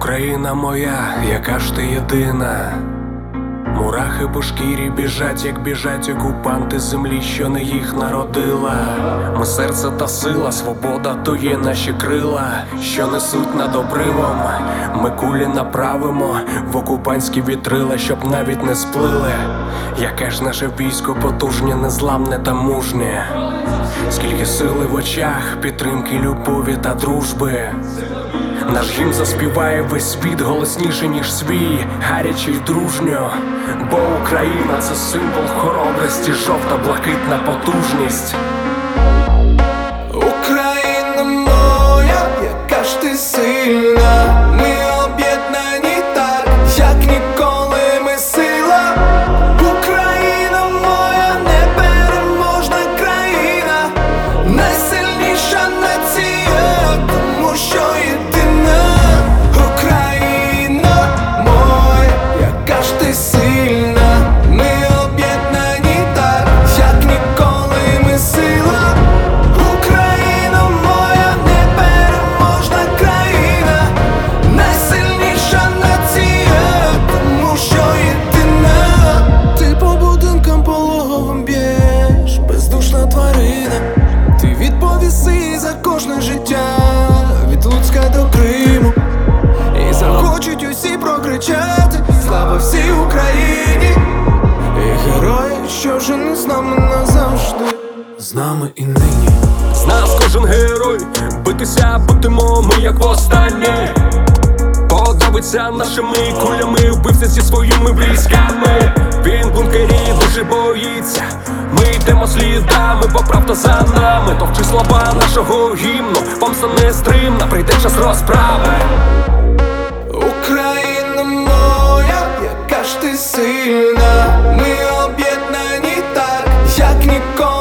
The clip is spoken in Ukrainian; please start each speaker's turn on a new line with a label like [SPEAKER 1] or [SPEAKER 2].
[SPEAKER 1] Україна моя, яка ж ти єдина. Мурахи по шкірі біжать, як біжать окупанти землі, що не їх народила. Ми серце та сила, свобода то є наші крила, що несуть над обривом. Ми кулі направимо в окупантські вітрила, щоб навіть не сплили. Яке ж наше військо потужне, незламне та мужнє. Скільки сили в очах, підтримки, любові та дружби. Наш гімн заспіває весь світ голосніше, ніж свій, гаряче й дружньо. Бо Україна — це символ хоробрості, жовта-блакитна потужність.
[SPEAKER 2] Україна моя, яка ж ти сильна. Ми об'єднані так, як ніколи ми сила. Україна моя, непереможна країна, найсильніша нація, тому що єдина. Україна моя, яка ж ти сильна. Ми об'єднані так, як ніколи ми сила. Україна моя, непереможна країна, найсильніша нація, тому що єдина. Ти по будинкам пологовим б'єш, бездушна тварина. Ти відповіси за кожне життя, від Луцька до Криму. І захочуть усі прокричати: слава всій Україні! І герої, що вже не з нами назавжди, з нами і нині.
[SPEAKER 1] З нас кожен герой, битися будемо ми, як востаннє. Подавиться нашими кулями, вбився зі своїми близьками. Він в бункері дуже боїться, ми йдемо слідами, бо правда за нами. Товчи слова нашого гімну, помста нестримна, прийде час розправи.
[SPEAKER 2] Україна моя, яка ж ти сильна. Ми об'єднані так, як ніколи